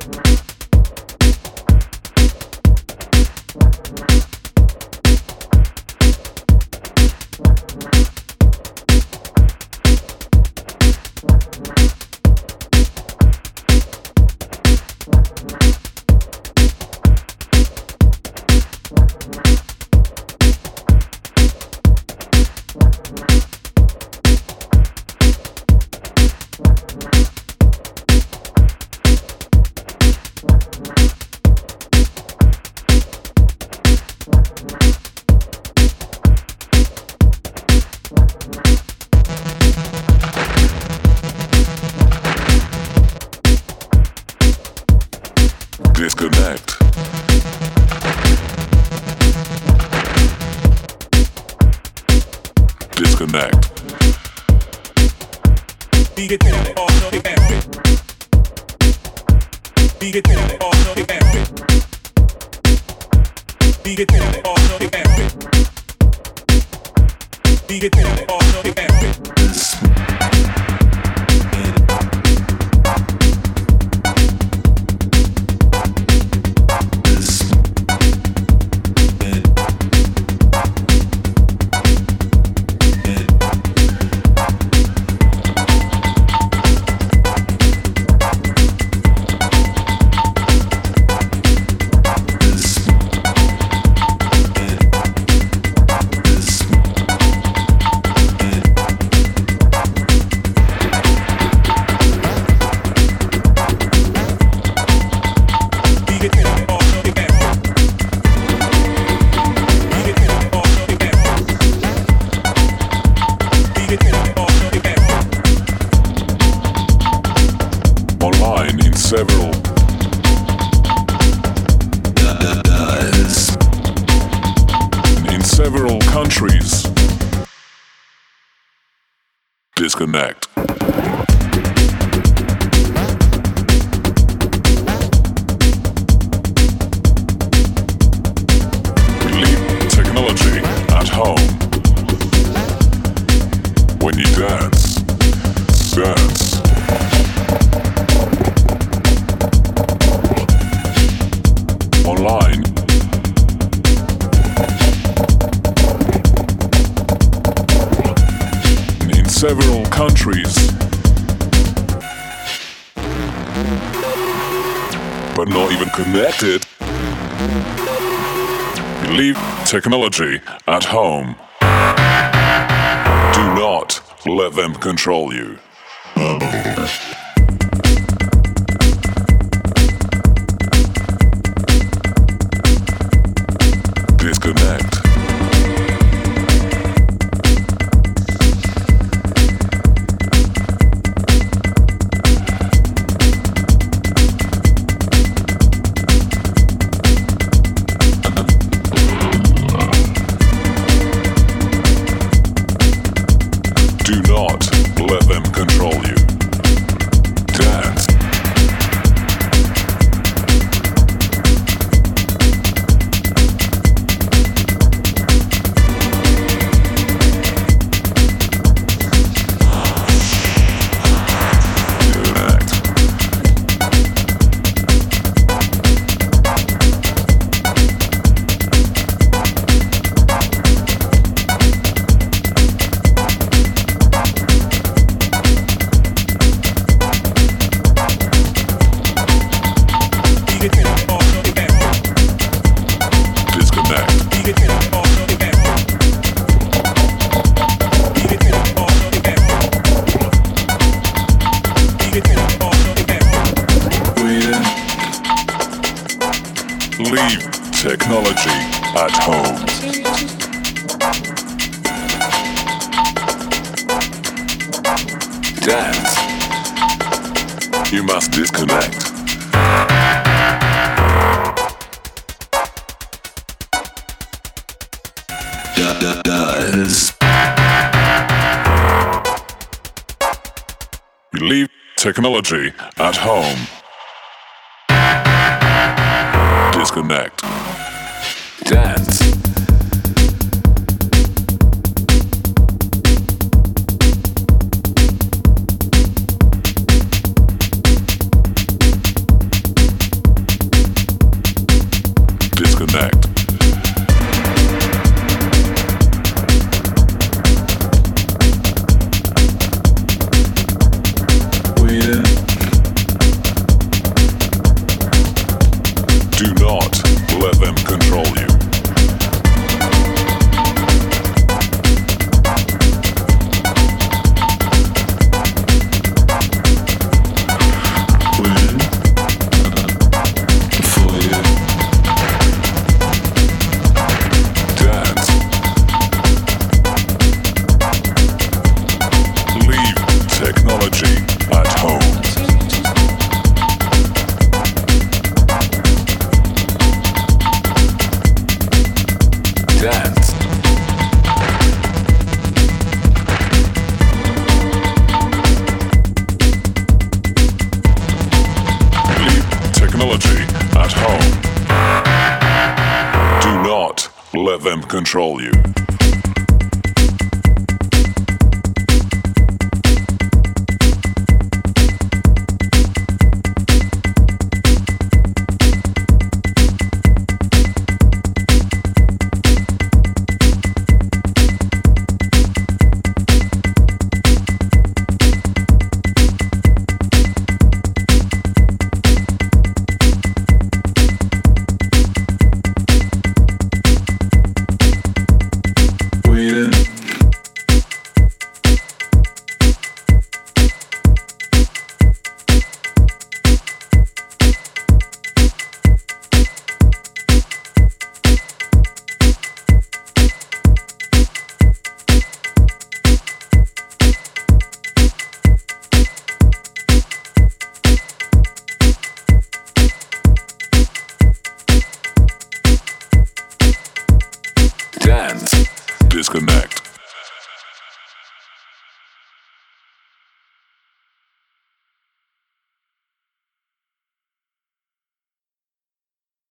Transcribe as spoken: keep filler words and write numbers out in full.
Disconnect. Disconnect. Online in several in several countries. Disconnect. Leave technology at home. When you dance, dance. Online in several countries, but not even connected. Leave technology at home. Do not let them control you. Disconnect. Do not let them control you. Dance. Leave technology at home. Dance. You must disconnect. Dance. You leave technology at home. Disconnect. Dance. Do not let them control you. At home. Do not let them control you. Dance. Disconnect.